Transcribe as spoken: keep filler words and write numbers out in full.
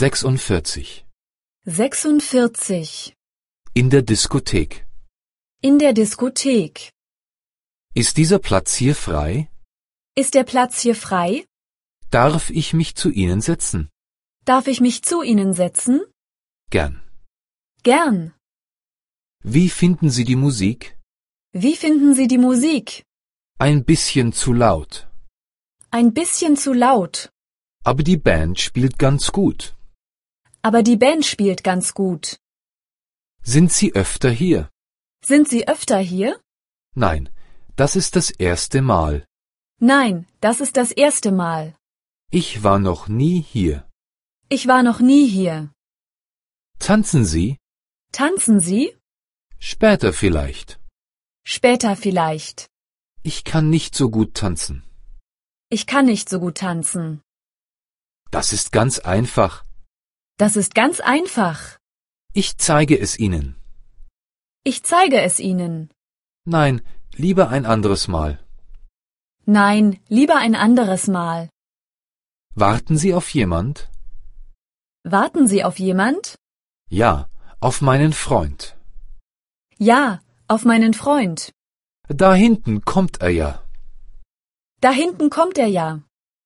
sechsundvierzig. sechsundvierzig. In der Diskothek. In der Diskothek. Ist dieser Platz hier frei? Ist der Platz hier frei? Darf ich mich zu Ihnen setzen? Darf ich mich zu Ihnen setzen? Gern. Gern. Wie finden Sie die Musik? Wie finden Sie die Musik? Ein bisschen zu laut. Ein bisschen zu laut. Aber die Band spielt ganz gut. Aber die Band spielt ganz gut. Sind Sie öfter hier? Sind Sie öfter hier? Nein, das ist das erste Mal. Nein, das ist das erste Mal. Ich war noch nie hier. Ich war noch nie hier. Tanzen Sie? Tanzen Sie? Später vielleicht. Später vielleicht. Ich kann nicht so gut tanzen. Ich kann nicht so gut tanzen. Das ist ganz einfach. Das ist ganz einfach. Ich zeige es Ihnen. Ich zeige es Ihnen. Nein, lieber ein anderes Mal. Nein, lieber ein anderes Mal. Warten Sie auf jemand? Warten Sie auf jemand? Ja, auf meinen Freund. Ja, auf meinen Freund. Da hinten kommt er ja. Da hinten kommt er ja.